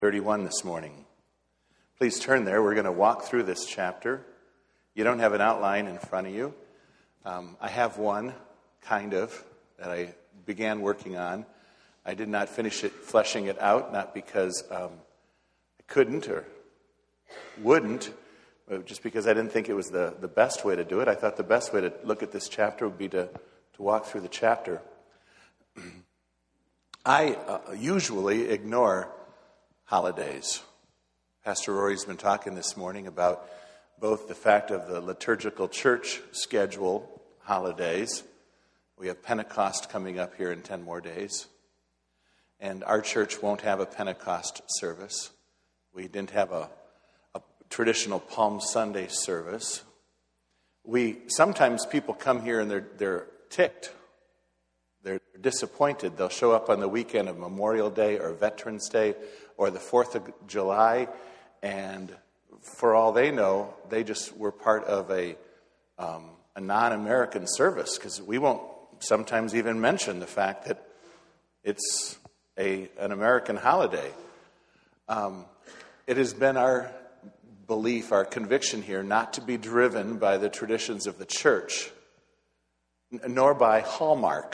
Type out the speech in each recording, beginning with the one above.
31 this morning. Please turn there. We're going to walk through this chapter. You don't have an outline in front of you. I have one, kind of, that I began working on. I did not finish it, fleshing it out, not because I couldn't or wouldn't, but just because I didn't think it was the best way to do it. I thought the best way to look at this chapter would be to walk through the chapter. I usually ignore holidays. Pastor Rory's been talking this morning about both the fact of the liturgical church schedule holidays. We have Pentecost coming up here in 10 more days. And our church won't have a Pentecost service. We didn't have a traditional Palm Sunday service. Sometimes people come here and they're ticked. They're disappointed. They'll show up on the weekend of Memorial Day or Veterans Day or the 4th of July, and for all they know, they just were part of a non-American service, because we won't sometimes even mention the fact that it's an American holiday. It has been our belief, our conviction here, not to be driven by the traditions of the church, nor by Hallmark,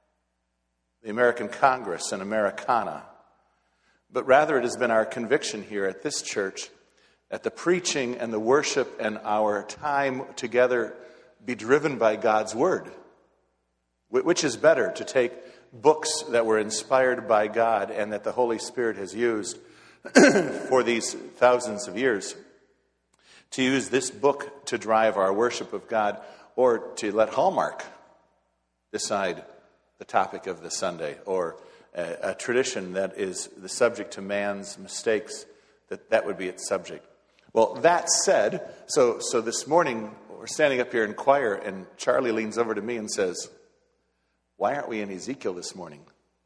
the American Congress and Americana, but rather it has been our conviction here at this church that the preaching and the worship and our time together be driven by God's Word. Which is better, to take books that were inspired by God and that the Holy Spirit has used for these thousands of years, to use this book to drive our worship of God, or to let Hallmark decide the topic of the Sunday, or a tradition that is the subject to man's mistakes, that would be its subject. Well, that said, so this morning we're standing up here in choir, and Charlie leans over to me and says, "Why aren't we in Ezekiel this morning?"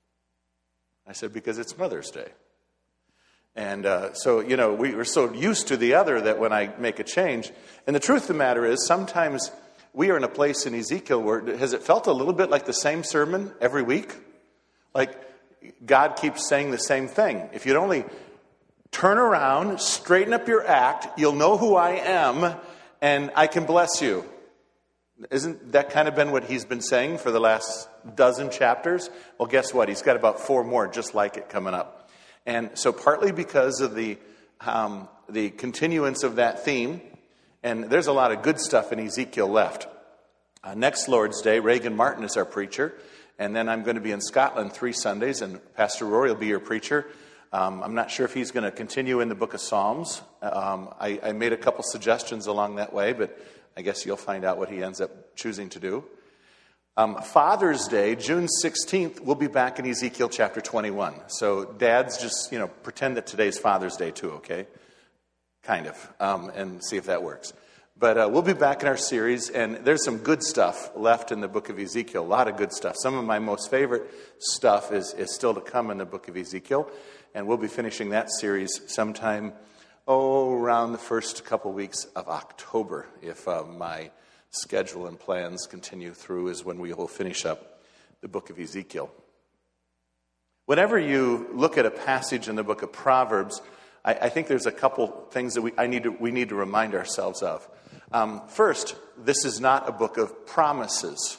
I said, "Because it's Mother's Day." And we were so used to the other that when I make a change, and the truth of the matter is, sometimes we are in a place in Ezekiel where, has it felt a little bit like the same sermon every week? Like God keeps saying the same thing. If you'd only turn around, straighten up your act, you'll know who I am, and I can bless you. Isn't that kind of been what he's been saying for the last dozen chapters? Well, guess what? He's got about 4 more just like it coming up. And so partly because of the continuance of that theme, and there's a lot of good stuff in Ezekiel left. Next Lord's Day, Reagan Martin is our preacher, and then I'm going to be in Scotland 3 Sundays, and Pastor Rory will be your preacher. I'm not sure if he's going to continue in the book of Psalms. I made a couple suggestions along that way, but I guess you'll find out what he ends up choosing to do. Father's Day, June 16th, we'll be back in Ezekiel chapter 21. So dads, just, pretend that today's Father's Day too, okay? Kind of, and see if that works. But we'll be back in our series, and there's some good stuff left in the book of Ezekiel, a lot of good stuff. Some of my most favorite stuff is still to come in the book of Ezekiel, and we'll be finishing that series sometime, around the first couple weeks of October, if my schedule and plans continue through, is when we will finish up the book of Ezekiel. Whenever you look at a passage in the book of Proverbs, I think there's a couple things that we need to remind ourselves of. First, this is not a book of promises.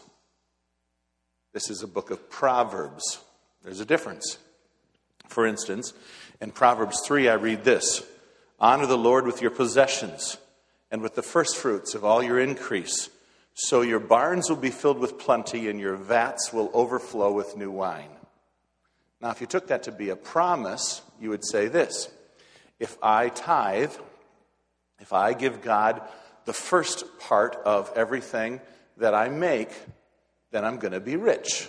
This is a book of Proverbs. There's a difference. For instance, in Proverbs 3, I read this: "Honor the Lord with your possessions and with the first fruits of all your increase. So your barns will be filled with plenty and your vats will overflow with new wine." Now, if you took that to be a promise, you would say this: if I tithe, if I give God the first part of everything that I make, then I'm going to be rich.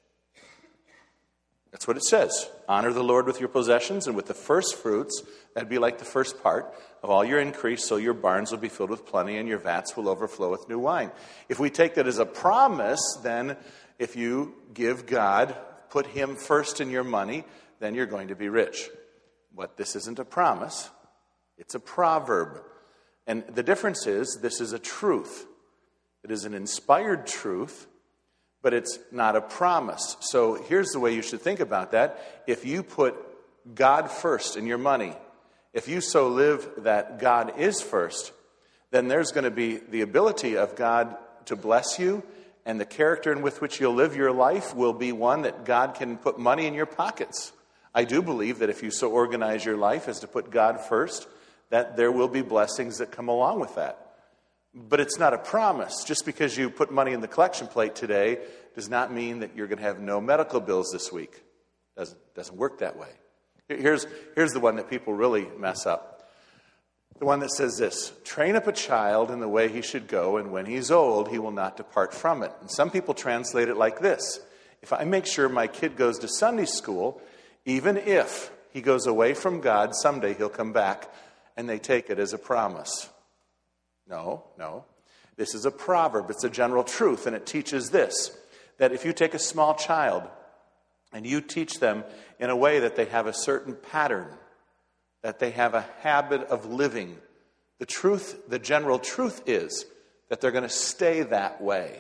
That's what it says. Honor the Lord with your possessions and with the first fruits. That'd be like the first part of all your increase, so your barns will be filled with plenty and your vats will overflow with new wine. If we take that as a promise, then if you give God, put Him first in your money, then you're going to be rich. But this isn't a promise. It's a proverb. And the difference is, this is a truth. It is an inspired truth, but it's not a promise. So here's the way you should think about that. If you put God first in your money, if you so live that God is first, then there's going to be the ability of God to bless you, and the character in with which you'll live your life will be one that God can put money in your pockets. I do believe that if you so organize your life as to put God first, that there will be blessings that come along with that. But it's not a promise. Just because you put money in the collection plate today does not mean that you're going to have no medical bills this week. Doesn't work that way. Here's the one that people really mess up. The one that says this: train up a child in the way he should go, and when he's old, he will not depart from it. And some people translate it like this: if I make sure my kid goes to Sunday school, even if he goes away from God, someday he'll come back, and they take it as a promise. No. This is a proverb. It's a general truth, and it teaches this, that if you take a small child and you teach them in a way that they have a certain pattern, that they have a habit of living, the general truth is that they're going to stay that way.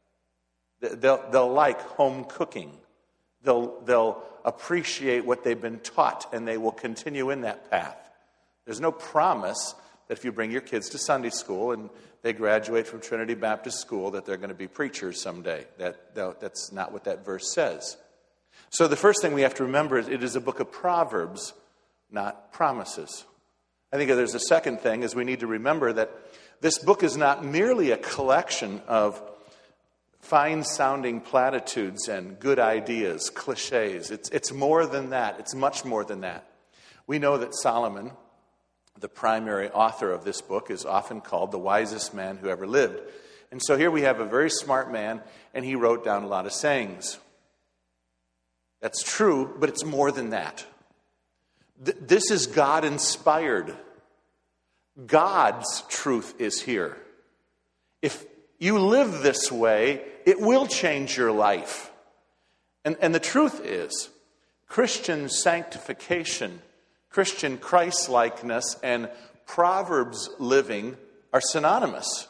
They'll like home cooking. They'll appreciate what they've been taught, and they will continue in that path. There's no promise that if you bring your kids to Sunday school and they graduate from Trinity Baptist School that they're going to be preachers someday. That's not what that verse says. So the first thing we have to remember is it is a book of Proverbs, not promises. I think there's a second thing is we need to remember that this book is not merely a collection of fine-sounding platitudes and good ideas, cliches. It's more than that. It's much more than that. We know that Solomon, the primary author of this book, is often called the wisest man who ever lived. And so here we have a very smart man, and he wrote down a lot of sayings. That's true, but it's more than that. This is God-inspired. God's truth is here. If you live this way, it will change your life. And the truth is, Christian sanctification, Christian Christ-likeness, and Proverbs living are synonymous.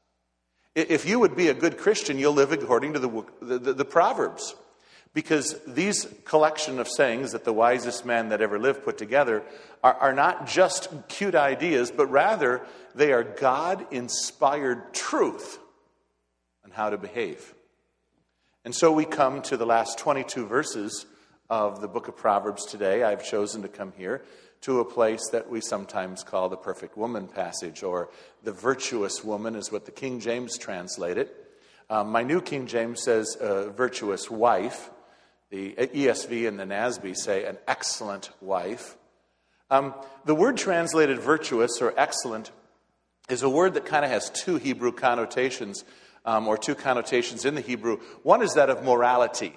If you would be a good Christian, you'll live according to the Proverbs. Because these collection of sayings that the wisest man that ever lived put together are not just cute ideas, but rather they are God-inspired truth on how to behave. And so we come to the last 22 verses of the book of Proverbs today. I've chosen to come here to a place that we sometimes call the perfect woman passage, or the virtuous woman is what the King James translate it. My New King James says virtuous wife. The ESV and the NASB say an excellent wife. The word translated virtuous or excellent is a word that kind of has two Hebrew connotations, or two connotations in the Hebrew. One is that of morality.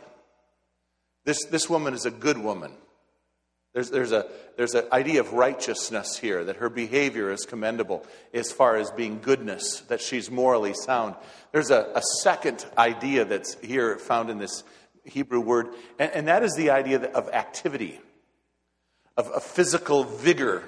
This woman is a good woman. There's an idea of righteousness here, that her behavior is commendable as far as being goodness, that she's morally sound. There's a second idea that's here found in this Hebrew word, and that is the idea of activity, of physical vigor,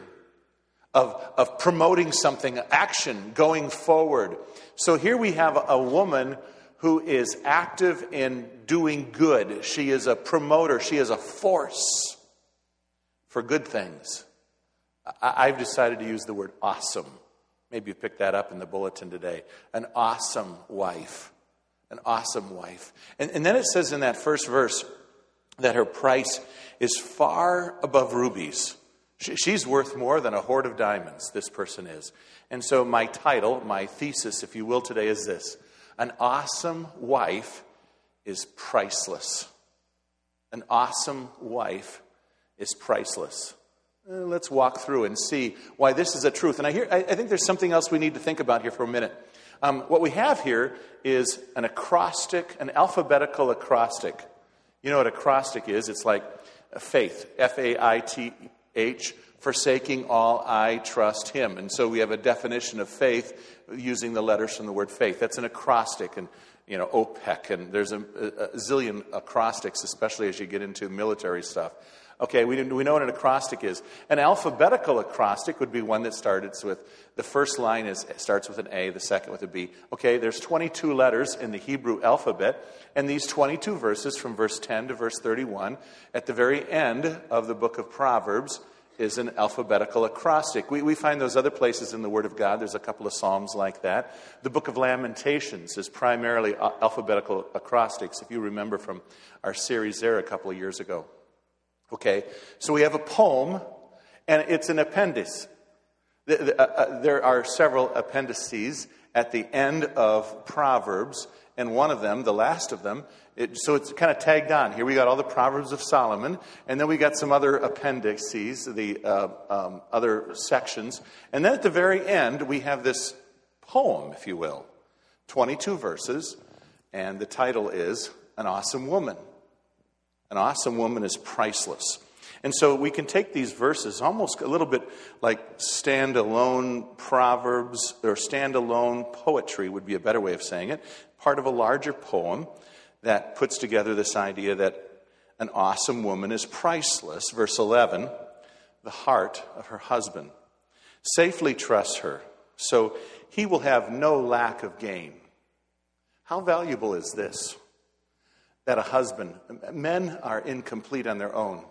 of promoting something, action, going forward. So here we have a woman who is active in doing good. She is a promoter. She is a force for good things. I've decided to use the word awesome. Maybe you picked that up in the bulletin today. An awesome wife. An awesome wife. And then it says in that first verse that her price is far above rubies. She's worth more than a hoard of diamonds, this person is. And so my title, my thesis, if you will, today is this: an awesome wife is priceless. An awesome wife is priceless. Let's walk through and see why this is a truth. And I think there's something else we need to think about here for a minute. What we have here is an acrostic, an alphabetical acrostic. You know what acrostic is? It's like faith, F-A-I-T-H, forsaking all, I trust him. And so we have a definition of faith using the letters from the word faith. That's an acrostic, and OPEC, and there's a zillion acrostics, especially as you get into military stuff. Okay, we know what an acrostic is. An alphabetical acrostic would be one that starts with, the first line starts with an A, the second with a B. Okay, there's 22 letters in the Hebrew alphabet, and these 22 verses from verse 10 to verse 31, at the very end of the book of Proverbs, is an alphabetical acrostic. We find those other places in the Word of God. There's a couple of Psalms like that. The book of Lamentations is primarily alphabetical acrostics, if you remember from our series there a couple of years ago. Okay, so we have a poem, and it's an appendice. There are several appendices at the end of Proverbs, and one of them, the last of them, so it's kind of tagged on. Here we got all the Proverbs of Solomon, and then we got some other appendices, the other sections. And then at the very end, we have this poem, if you will, 22 verses, and the title is An Awesome Woman. An awesome woman is priceless. And so we can take these verses almost a little bit like standalone proverbs, or standalone poetry would be a better way of saying it, part of a larger poem that puts together this idea that an awesome woman is priceless. Verse 11, the heart of her husband. Safely trusts her, so he will have no lack of gain. How valuable is this? That a husband, men are incomplete on their own.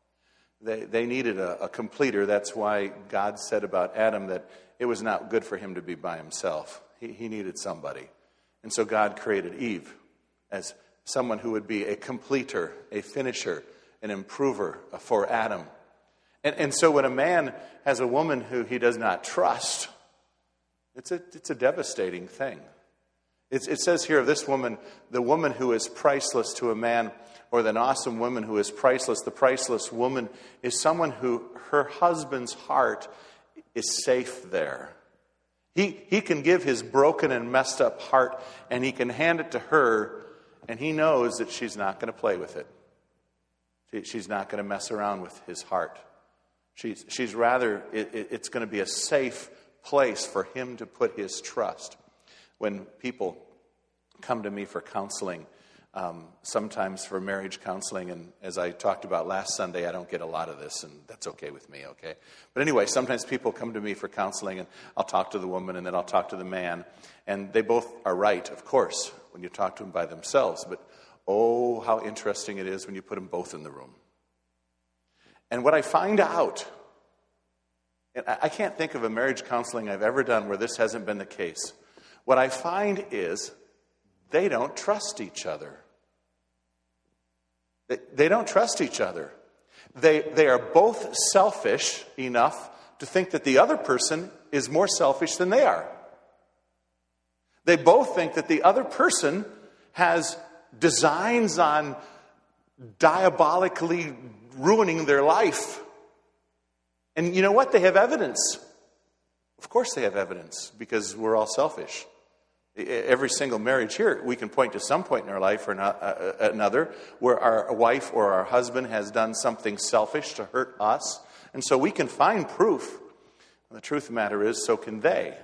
They needed a completer. That's why God said about Adam that it was not good for him to be by himself. He needed somebody. And so God created Eve as someone who would be a completer, a finisher, an improver for Adam. And so when a man has a woman who he does not trust, it's a devastating thing. It says here of this woman, the woman who is priceless to a man, or an awesome woman who is priceless. The priceless woman is someone who her husband's heart is safe there. He can give his broken and messed up heart, and he can hand it to her, and he knows that she's not going to play with it. She's not going to mess around with his heart. She's rather, it's going to be a safe place for him to put his trust. When people come to me for counseling, sometimes for marriage counseling, and as I talked about last Sunday, I don't get a lot of this, and that's okay with me, okay? But anyway, sometimes people come to me for counseling, and I'll talk to the woman, and then I'll talk to the man, and they both are right, of course, when you talk to them by themselves, but oh, how interesting it is when you put them both in the room. And what I find out, and I can't think of a marriage counseling I've ever done where this hasn't been the case. What I find is they don't trust each other. They don't trust each other. They are both selfish enough to think that the other person is more selfish than they are. They both think that the other person has designs on diabolically ruining their life. And you know what? They have evidence. Of course they have evidence, because we're all selfish. Every single marriage here, we can point to some point in our life or another where our wife or our husband has done something selfish to hurt us. And so we can find proof. And the truth of the matter is, so can they.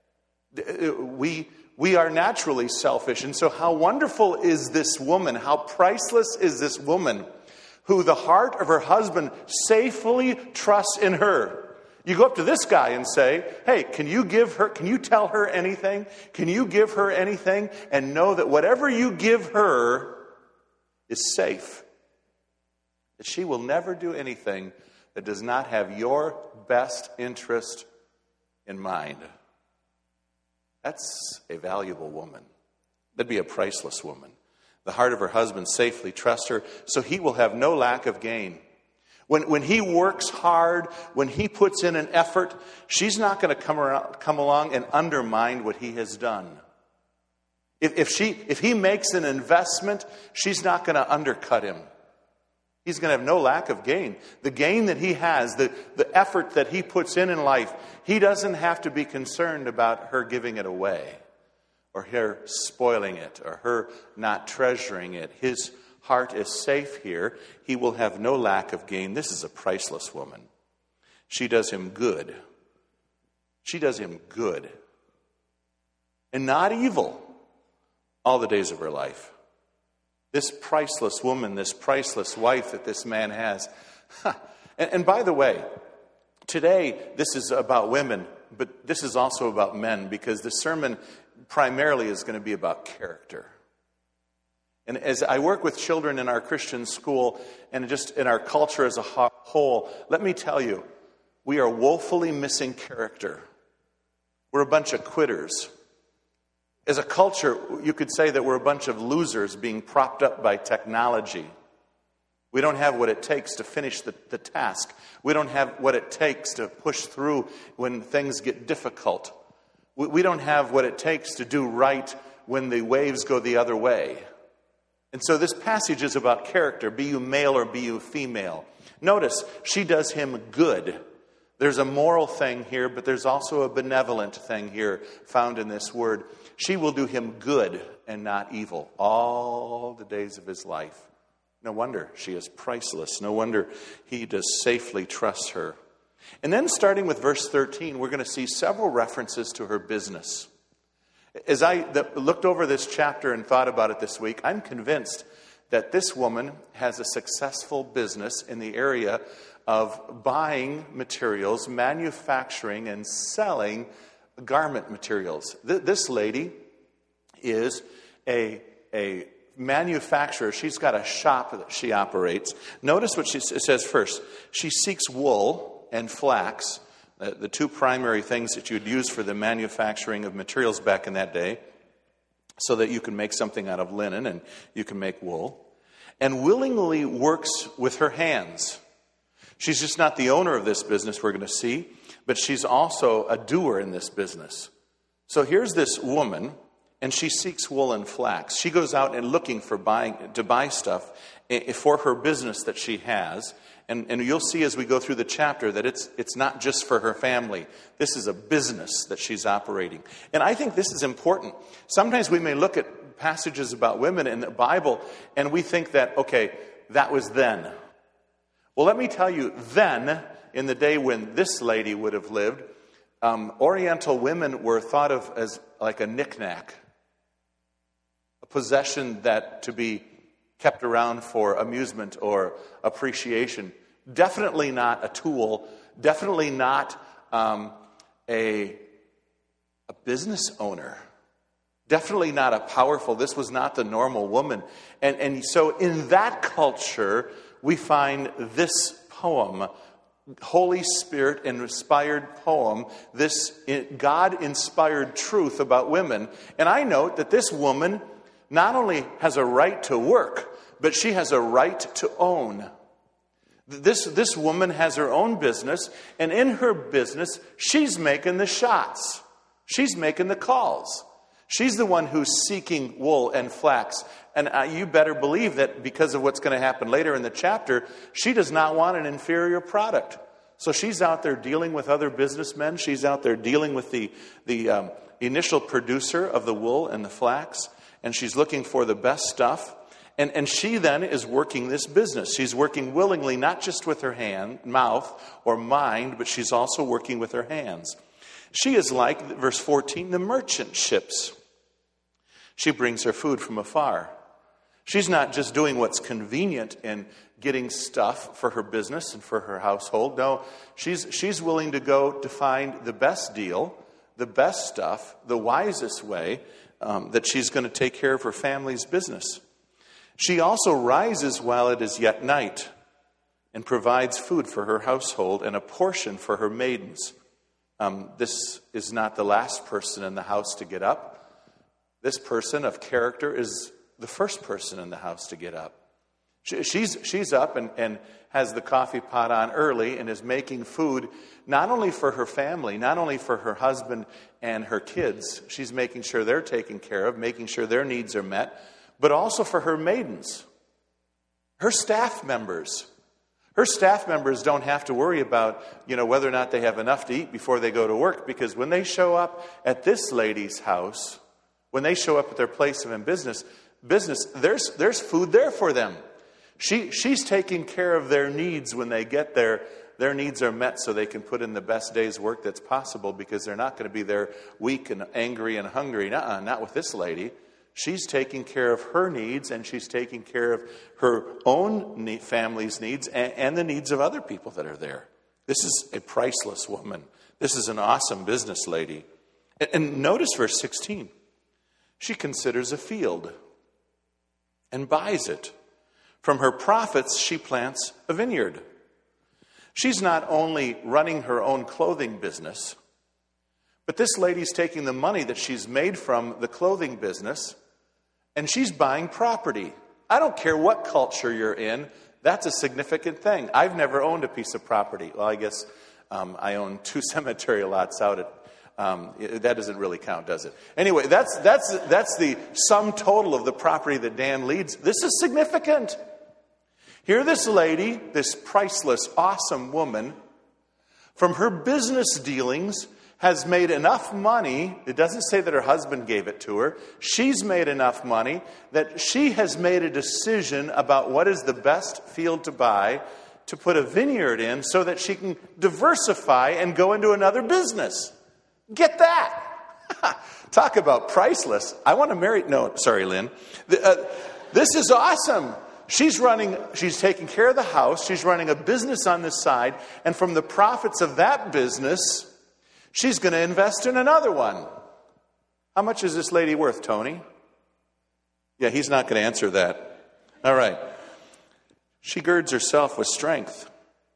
We are naturally selfish. And so how wonderful is this woman? How priceless is this woman who the heart of her husband safely trusts in her? You go up to this guy and say, hey, can you tell her anything? Can you give her anything? And know that whatever you give her is safe. That she will never do anything that does not have your best interest in mind. That's a valuable woman. That'd be a priceless woman. The heart of her husband safely trusts her, so he will have no lack of gain. When he works hard, when he puts in an effort, she's not going to come along and undermine what he has done. If he makes an investment, she's not going to undercut him. He's going to have no lack of gain. The gain that he has, the effort that he puts in life, he doesn't have to be concerned about her giving it away, or her spoiling it, or her not treasuring it. His heart is safe here. He will have no lack of gain. This is a priceless woman. She does him good. She does him good. And not evil all the days of her life. This priceless woman, this priceless wife that this man has, And by the way, today this is about women, but this is also about men, because the sermon primarily is going to be about character. And as I work with children in our Christian school and just in our culture as a whole, let me tell you, we are woefully missing character. We're a bunch of quitters. As a culture, you could say that we're a bunch of losers being propped up by technology. We don't have what it takes to finish the task. We don't have what it takes to push through when things get difficult. We don't have what it takes to do right when the waves go the other way. And so this passage is about character, be you male or be you female. Notice, she does him good. There's a moral thing here, but there's also a benevolent thing here found in this word. She will do him good and not evil all the days of his life. No wonder she is priceless. No wonder he does safely trust her. And then starting with verse 13, we're going to see several references to her business. As I looked over this chapter and thought about it this week, I'm convinced that this woman has a successful business in the area of buying materials, manufacturing, and selling garment materials. This lady is a manufacturer. She's got a shop that she operates. Notice what it says first. She seeks wool and flax, the two primary things that you'd use for the manufacturing of materials back in that day, so that you can make something out of linen and you can make wool, and willingly works with her hands. She's just not the owner of this business, we're going to see, but she's also a doer in this business. So here's this woman, and she seeks wool and flax. She goes out and looking to buy stuff for her business that she has. And you'll see as we go through the chapter that it's not just for her family. This is a business that she's operating. And I think this is important. Sometimes we may look at passages about women in the Bible and we think that, okay, that was then. Well, let me tell you, then, in the day when this lady would have lived, Oriental women were thought of as like a knickknack, a possession that to be kept around for amusement or appreciation. Definitely not a tool. Definitely not a business owner. Definitely not a powerful. This was not the normal woman. And so in that culture, we find this poem, Holy Spirit inspired poem, this God-inspired truth about women. And I note that this woman not only has a right to work, but she has a right to own. This woman has her own business, and in her business, she's making the shots. She's making the calls. She's the one who's seeking wool and flax. And you better believe that because of what's going to happen later in the chapter, she does not want an inferior product. So she's out there dealing with other businessmen. She's out there dealing with the initial producer of the wool and the flax. And she's looking for the best stuff. And she then is working this business. She's working willingly, not just with her mouth or mind, but she's also working with her hands. She is like, verse 14, the merchant ships. She brings her food from afar. She's not just doing what's convenient in getting stuff for her business and for her household. No, she's willing to go to find the best deal, the best stuff, the wisest way that she's going to take care of her family's business. She also rises while it is yet night and provides food for her household and a portion for her maidens. This is not the last person in the house to get up. This person of character is the first person in the house to get up. She's up and has the coffee pot on early and is making food not only for her family, not only for her husband and her kids. She's making sure they're taken care of, making sure their needs are met, but also for her maidens, her staff members. Her staff members don't have to worry about, whether or not they have enough to eat before they go to work, because when they show up at this lady's house, when they show up at their place of business, there's food there for them. She's taking care of their needs when they get there. Their needs are met so they can put in the best day's work that's possible, because they're not going to be there weak and angry and hungry. Not with this lady. She's taking care of her needs, and she's taking care of her own family's needs and the needs of other people that are there. This is a priceless woman. This is an awesome business lady. And notice verse 16. She considers a field and buys it. From her profits, she plants a vineyard. She's not only running her own clothing business, but this lady's taking the money that she's made from the clothing business and she's buying property. I don't care what culture you're in, that's a significant thing. I've never owned a piece of property. Well, I guess I own 2 cemetery lots out at, that doesn't really count, does it? Anyway, that's the sum total of the property that Dan leads. This is significant. Here this lady, this priceless, awesome woman, from her business dealings, has made enough money. It doesn't say that her husband gave it to her. She's made enough money that she has made a decision about what is the best field to buy to put a vineyard in so that she can diversify and go into another business. Get that. Talk about priceless. I want to marry. No, sorry, Lynn. This is awesome. She's taking care of the house. She's running a business on the side. And from the profits of that business, she's going to invest in another one. How much is this lady worth, Tony? Yeah, he's not going to answer that. All right. She girds herself with strength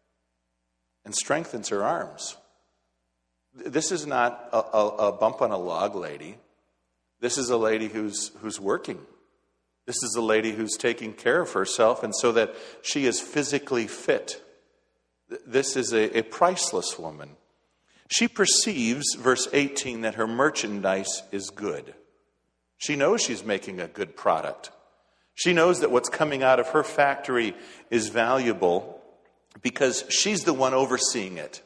and strengthens her arms. This is not a bump on a log lady. This is a lady who's working. This is a lady who's taking care of herself, and so that she is physically fit. This is a priceless woman. She perceives, verse 18, that her merchandise is good. She knows she's making a good product. She knows that what's coming out of her factory is valuable because she's the one overseeing it.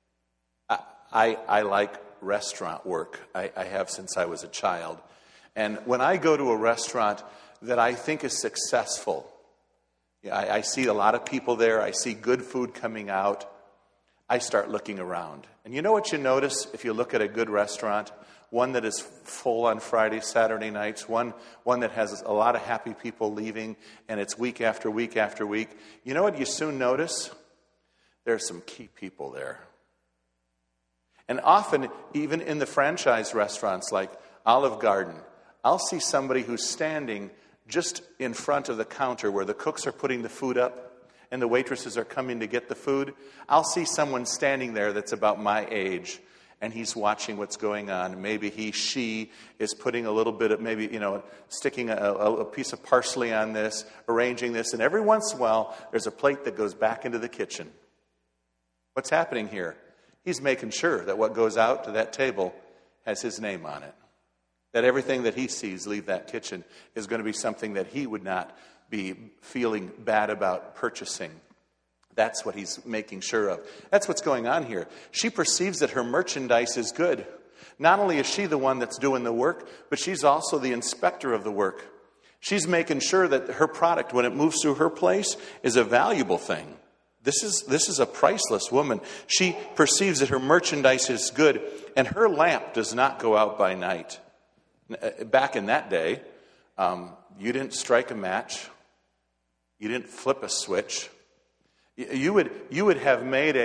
I like restaurant work. I have since I was a child. And when I go to a restaurant that I think is successful, I see a lot of people there. I see good food coming out. I start looking around. And you know what you notice if you look at a good restaurant? One that is full on Friday, Saturday nights. One that has a lot of happy people leaving, and it's week after week after week. You know what you soon notice? There's some key people there. And often, even in the franchise restaurants like Olive Garden, I'll see somebody who's standing just in front of the counter where the cooks are putting the food up and the waitresses are coming to get the food. I'll see someone standing there that's about my age, and he's watching what's going on. Maybe she is putting a little bit of, sticking a piece of parsley on this, arranging this, and every once in a while, there's a plate that goes back into the kitchen. What's happening here? He's making sure that what goes out to that table has his name on it. That everything that he sees leave that kitchen is going to be something that he would not be feeling bad about purchasing. That's what he's making sure of. That's what's going on here. She perceives that her merchandise is good. Not only is she the one that's doing the work, but she's also the inspector of the work. She's making sure that her product, when it moves through her place, is a valuable thing. This is a priceless woman. She perceives that her merchandise is good, and her lamp does not go out by night. Back in that day, you didn't strike a match. You didn't flip a switch. You would have made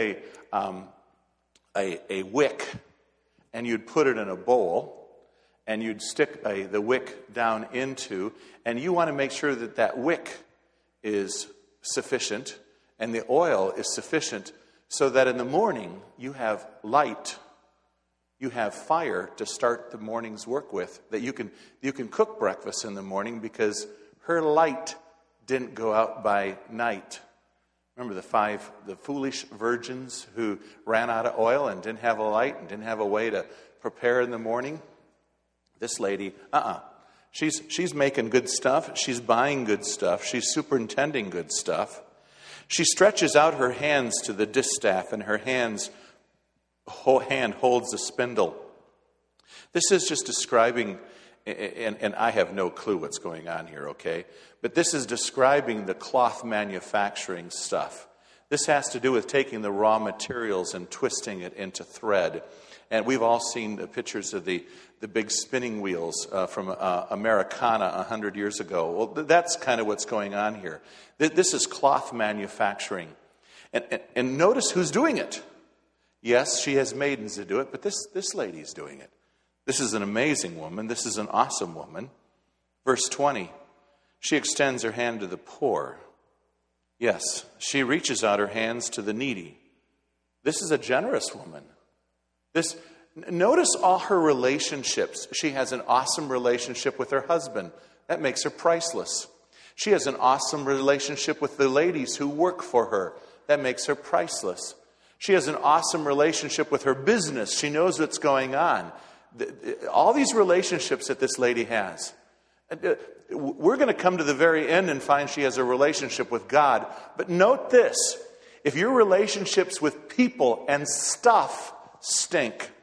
a wick, and you'd put it in a bowl, and you'd stick the wick down into, and you want to make sure that that wick is sufficient and the oil is sufficient so that in the morning you have light, you have fire to start the morning's work with, that you can cook breakfast in the morning because her light didn't go out by night. Remember the foolish virgins who ran out of oil and didn't have a light and didn't have a way to prepare in the morning? This lady, She's making good stuff. She's buying good stuff. She's superintending good stuff. She stretches out her hands to the distaff, and her hand holds the spindle. This is just describing, and I have no clue what's going on here, okay? But this is describing the cloth manufacturing stuff. This has to do with taking the raw materials and twisting it into thread. And we've all seen the pictures of the big spinning wheels from Americana 100 years ago. Well, that's kind of what's going on here. This is cloth manufacturing. And notice who's doing it. Yes, she has maidens to do it, but this lady's doing it. This is an amazing woman. This is an awesome woman. Verse 20, she extends her hand to the poor. Yes, she reaches out her hands to the needy. This is a generous woman. Notice all her relationships. She has an awesome relationship with her husband. That makes her priceless. She has an awesome relationship with the ladies who work for her. That makes her priceless. She has an awesome relationship with her business. She knows what's going on. All these relationships that this lady has. We're going to come to the very end and find she has a relationship with God. But note this. If your relationships with people and stuff stink,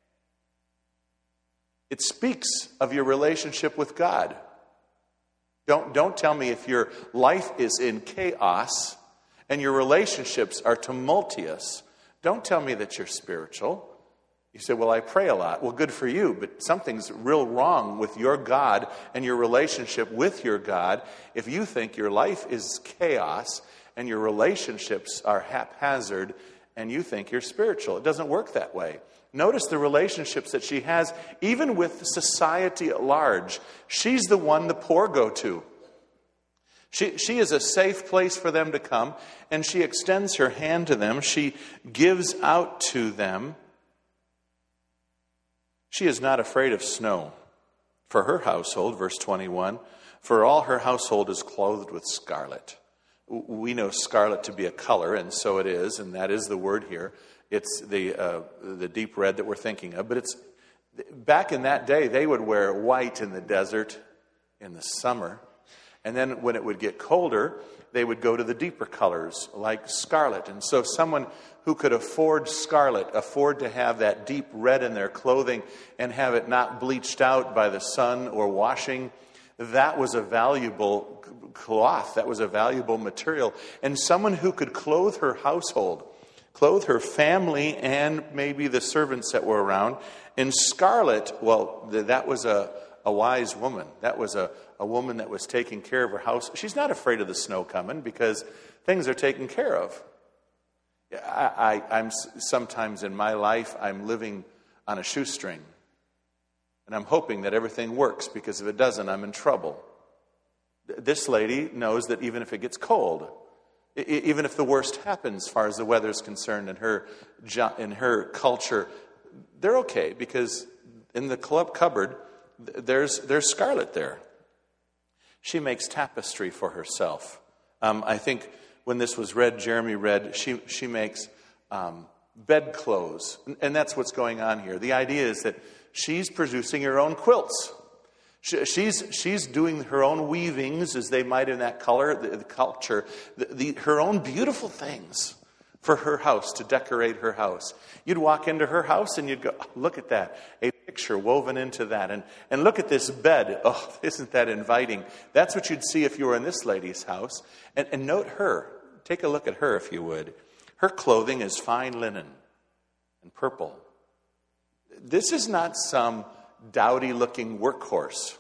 it speaks of your relationship with God. Don't tell me if your life is in chaos and your relationships are tumultuous. Don't tell me that you're spiritual. You say, well, I pray a lot. Well, good for you, but something's real wrong with your God and your relationship with your God if you think your life is chaos and your relationships are haphazard and you think you're spiritual. It doesn't work that way. Notice the relationships that she has, even with society at large. She's the one the poor go to. She is a safe place for them to come, and she extends her hand to them. She gives out to them. She is not afraid of snow. For her household, verse 21, for all her household is clothed with scarlet. We know scarlet to be a color, and so it is, and that is the word here. It's the deep red that we're thinking of. But it's back in that day, they would wear white in the desert in the summer. And then when it would get colder, they would go to the deeper colors like scarlet. And so someone who could afford scarlet, afford to have that deep red in their clothing and have it not bleached out by the sun or washing, that was a valuable cloth. That was a valuable material. And someone who could clothe her household, clothe her family and maybe the servants that were around in scarlet, well, that was a wise woman. That was a woman that was taking care of her house. She's not afraid of the snow coming because things are taken care of. I'm sometimes in my life, I'm living on a shoestring. And I'm hoping that everything works because if it doesn't, I'm in trouble. This lady knows that even if it gets cold, even if the worst happens as far as the weather is concerned in her culture, they're okay because in the cupboard, there's scarlet there. She makes tapestry for herself. I think when this was read, Jeremy read, she makes bedclothes. And that's what's going on here. The idea is that she's producing her own quilts. She's doing her own weavings, as they might in that culture, her own beautiful things for her house, to decorate her house. You'd walk into her house and you'd go, oh, look at that, a picture woven into that. And look at this bed. Oh, isn't that inviting? That's what you'd see if you were in this lady's house. And note her. Take a look at her if you would. Her clothing is fine linen and purple. This is not some dowdy-looking workhorse.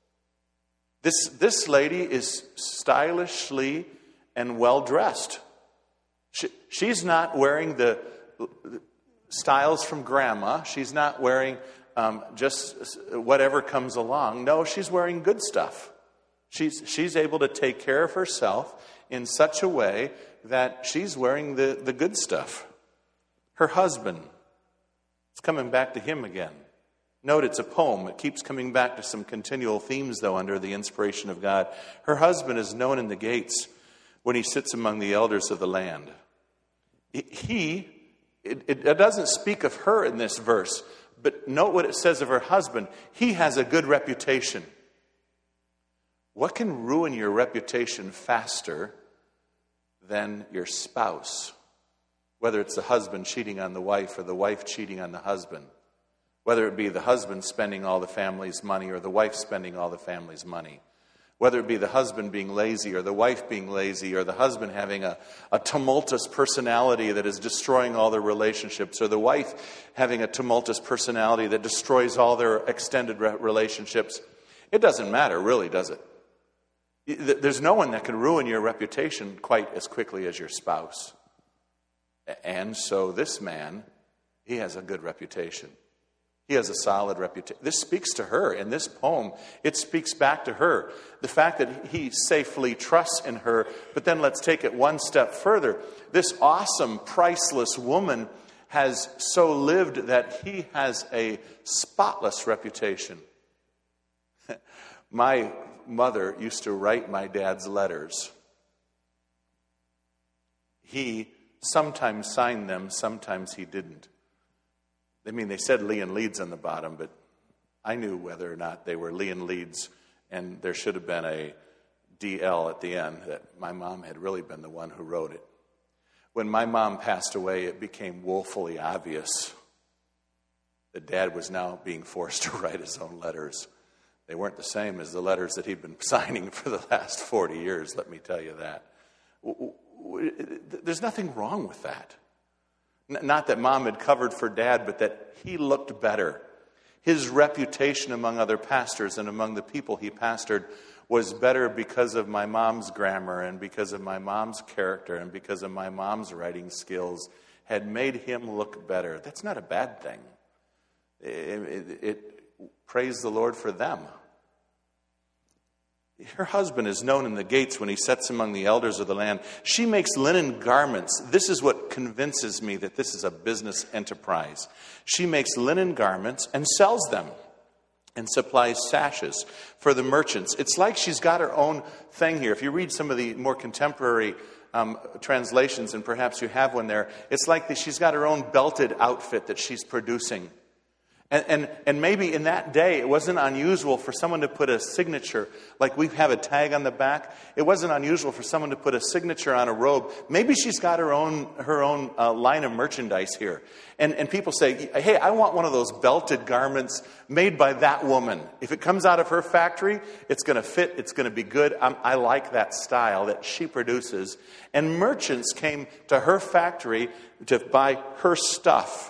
This lady is stylishly and well-dressed. She's not wearing the styles from grandma. She's not wearing just whatever comes along. No, she's wearing good stuff. She's able to take care of herself in such a way that she's wearing the good stuff. Her husband, it's coming back to him again. Note it's a poem. It keeps coming back to some continual themes, though, under the inspiration of God. Her husband is known in the gates when he sits among the elders of the land. It doesn't speak of her in this verse, but note what it says of her husband. He has a good reputation. What can ruin your reputation faster than your spouse? Whether it's the husband cheating on the wife or the wife cheating on the husband. Whether it be the husband spending all the family's money or the wife spending all the family's money. Whether it be the husband being lazy or the wife being lazy or the husband having a tumultuous personality that is destroying all their relationships or the wife having a tumultuous personality that destroys all their extended relationships. It doesn't matter, really, does it? There's no one that can ruin your reputation quite as quickly as your spouse. And so this man, he has a good reputation. He has a solid reputation. This speaks to her. In this poem, it speaks back to her. The fact that he safely trusts in her. But then let's take it one step further. This awesome, priceless woman has so lived that he has a spotless reputation. My mother used to write my dad's letters. He sometimes signed them, sometimes he didn't. I mean, they said Leon Leeds on the bottom, but I knew whether or not they were Leon Leeds, and there should have been a DL at the end, that my mom had really been the one who wrote it. When my mom passed away, it became woefully obvious that Dad was now being forced to write his own letters. They weren't the same as the letters that he'd been signing for the last 40 years, let me tell you that. There's nothing wrong with that. Not that Mom had covered for Dad, but that he looked better. His reputation among other pastors and among the people he pastored was better because of my mom's grammar and because of my mom's character and because of my mom's writing skills had made him look better. That's not a bad thing. Praise the Lord for them. Her husband is known in the gates when he sits among the elders of the land. She makes linen garments. This is what convinces me that this is a business enterprise. She makes linen garments and sells them and supplies sashes for the merchants. It's like she's got her own thing here. If you read some of the more contemporary translations, and perhaps you have one there, it's like she's got her own belted outfit that she's producing. And maybe in that day, it wasn't unusual for someone to put a signature, like we have a tag on the back. It wasn't unusual for someone to put a signature on a robe. Maybe she's got her own line of merchandise here. And people say, hey, I want one of those belted garments made by that woman. If it comes out of her factory, it's going to fit, it's going to be good. I like that style that she produces. And merchants came to her factory to buy her stuff.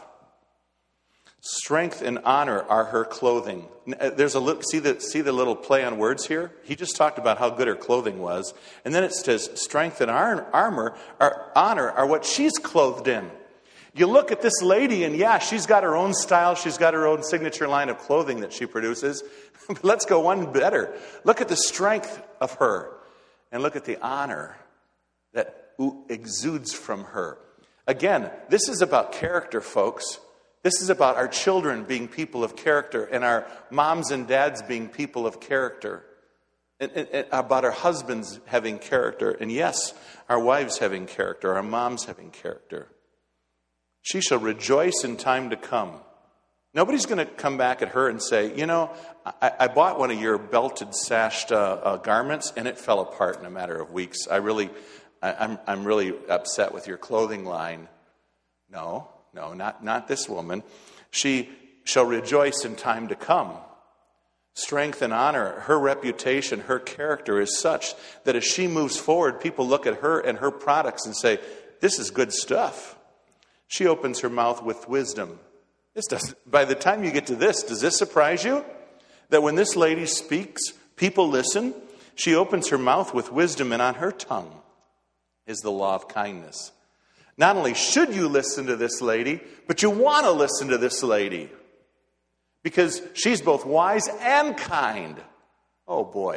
Strength and honor are her clothing. There's a see the little play on words here? He just talked about how good her clothing was. And then it says strength and honor are what she's clothed in. You look at this lady and yeah, she's got her own style. She's got her own signature line of clothing that she produces. But let's go one better. Look at the strength of her and look at the honor that exudes from her. Again, this is about character, folks. This is about our children being people of character and our moms and dads being people of character. And about our husbands having character. And yes, our wives having character, our moms having character. She shall rejoice in time to come. Nobody's going to come back at her and say, you know, I bought one of your belted, sashed garments and it fell apart in a matter of weeks. I'm really upset with your clothing line. No, not this woman. She shall rejoice in time to come. Strength and honor, her reputation, her character is such that as she moves forward, people look at her and her products and say, this is good stuff. She opens her mouth with wisdom. By the time you get to this, does this surprise you? That when this lady speaks, people listen. She opens her mouth with wisdom, and on her tongue is the law of kindness. Not only should you listen to this lady, but you want to listen to this lady. Because she's both wise and kind. Oh boy.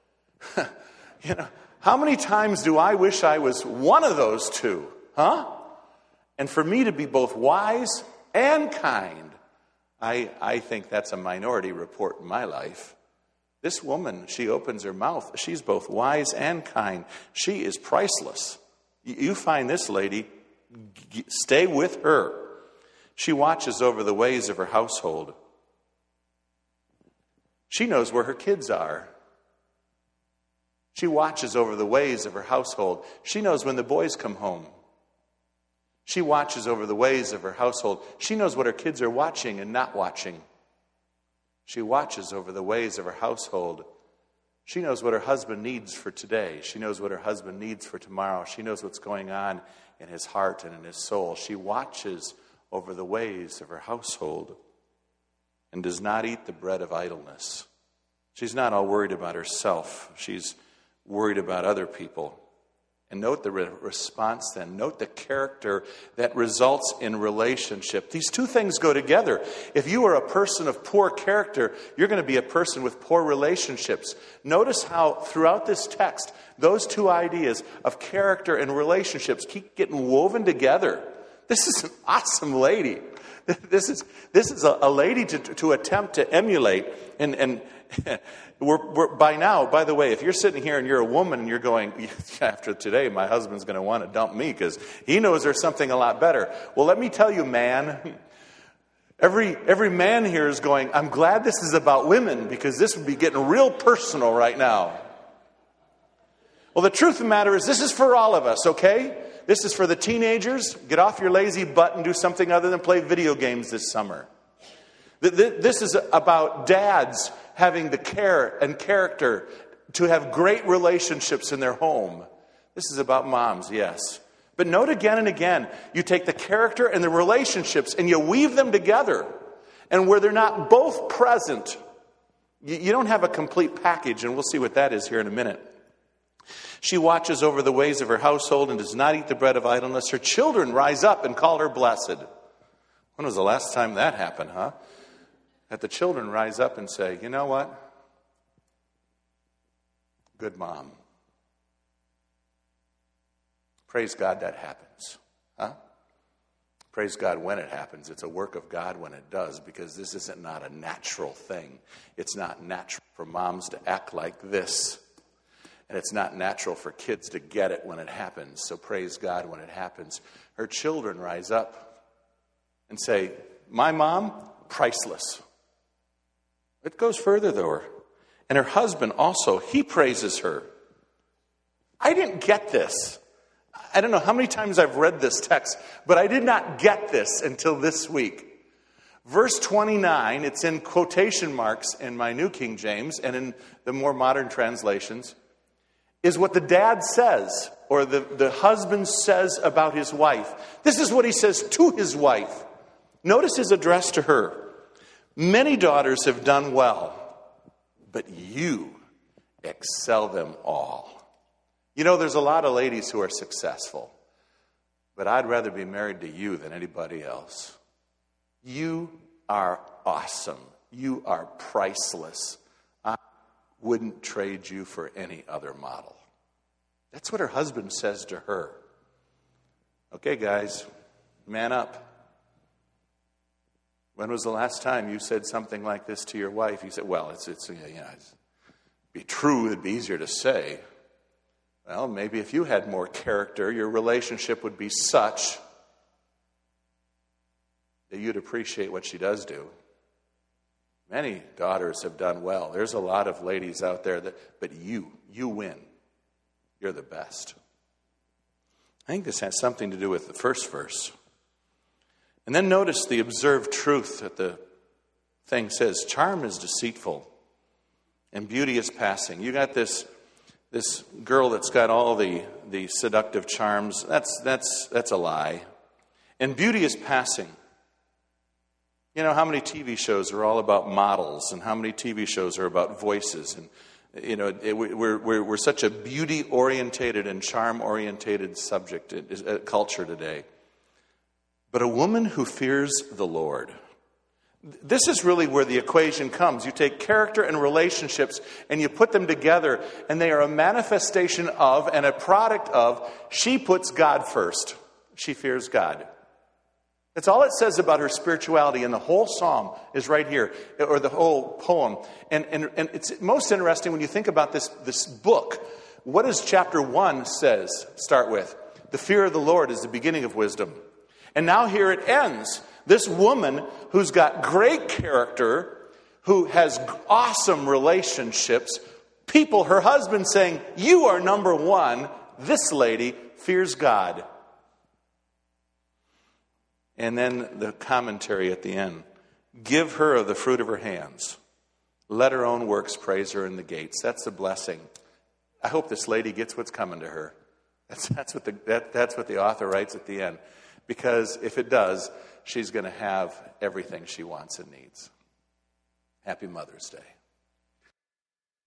You know, how many times do I wish I was one of those two? Huh? And for me to be both wise and kind, I think that's a minority report in my life. This woman, she opens her mouth. She's both wise and kind. She is priceless. You find this lady, stay with her. She watches over the ways of her household. She knows where her kids are. She watches over the ways of her household. She knows when the boys come home. She watches over the ways of her household. She knows what her kids are watching and not watching. She watches over the ways of her household. She knows what her husband needs for today. She knows what her husband needs for tomorrow. She knows what's going on in his heart and in his soul. She watches over the ways of her household and does not eat the bread of idleness. She's not all worried about herself. She's worried about other people. And note the response then. Note the character that results in relationship. These two things go together. If you are a person of poor character, you're going to be a person with poor relationships. Notice how throughout this text, those two ideas of character and relationships keep getting woven together. This is an awesome lady. This is a lady to attempt to emulate. And we're by now, by the way, if you're sitting here and you're a woman and you're going, after today, my husband's going to want to dump me because he knows there's something a lot better. Well, let me tell you, man, every man here is going, I'm glad this is about women because this would be getting real personal right now. Well, the truth of the matter is this is for all of us, okay? This is for the teenagers. Get off your lazy butt and do something other than play video games this summer. This is about dads having the care and character to have great relationships in their home. This is about moms, yes. But note again and again, you take the character and the relationships and you weave them together. And where they're not both present, you don't have a complete package, and we'll see what that is here in a minute. She watches over the ways of her household and does not eat the bread of idleness. Her children rise up and call her blessed. When was the last time that happened, huh? That the children rise up and say, you know what? Good mom. Praise God that happens, huh? Praise God when it happens. It's a work of God when it does, because this isn't not a natural thing. It's not natural for moms to act like this. And it's not natural for kids to get it when it happens. So praise God when it happens. Her children rise up and say, my mom, priceless. It goes further, though. And her husband also, he praises her. I didn't get this. I don't know how many times I've read this text, but I did not get this until this week. Verse 29, it's in quotation marks in my New King James and in the more modern translations, is what the dad says, or the husband says about his wife. This is what he says to his wife. Notice his address to her. Many daughters have done well, but you excel them all. You know, there's a lot of ladies who are successful, but I'd rather be married to you than anybody else. You are awesome. You are priceless. I wouldn't trade you for any other model. That's what her husband says to her. Okay, guys, man up. When was the last time you said something like this to your wife? You said, well, it'd be true, it'd be easier to say. Well, maybe if you had more character, your relationship would be such that you'd appreciate what she does do. Many daughters have done well. There's a lot of ladies out there but you win. You're the best. I think this has something to do with the first verse. And then notice the observed truth that the thing says. Charm is deceitful and beauty is passing. You got this girl that's got all the seductive charms. That's a lie. And beauty is passing. You know, how many TV shows are all about models, and how many TV shows are about voices, and you know, we're such a beauty-orientated and charm-orientated subject, culture today. But a woman who fears the Lord, this is really where the equation comes. You take character and relationships and you put them together, and they are a manifestation of and a product of, she puts God first. She fears God. That's all it says about her spirituality, and the whole psalm is right here, or the whole poem. And it's most interesting when you think about this book. What does chapter 1 start with? The fear of the Lord is the beginning of wisdom. And now here it ends. This woman who's got great character, who has awesome relationships, people, her husband saying, you are number one. This lady fears God. And then the commentary at the end. Give her of the fruit of her hands. Let her own works praise her in the gates. That's a blessing. I hope this lady gets what's coming to her. That's what the author writes at the end. Because if it does, she's going to have everything she wants and needs. Happy Mother's Day.